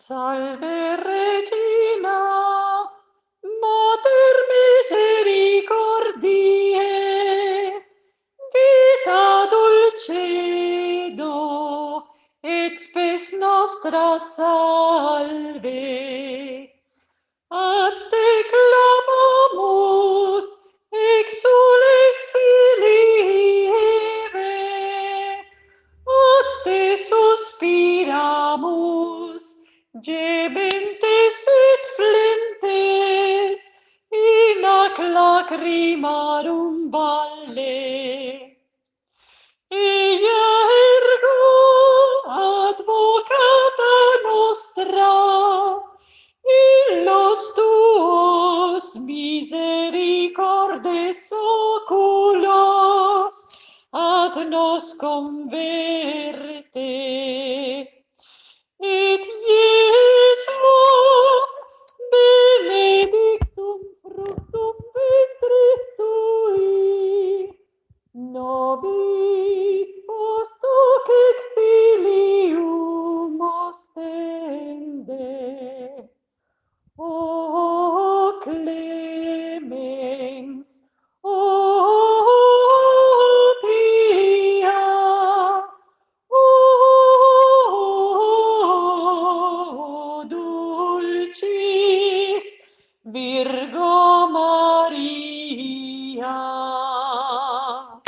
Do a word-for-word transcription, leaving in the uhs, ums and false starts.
Salve Regina, Mater misericordiae, vita dulcedo, et spes nostra salve. A te clamamus, exules filii Eve, a te suspiramus, gementes et flentes, in ac lacrimarum valle. Ea ergo advocata nostra, illos tuos misericordes oculos ad nos conveniat.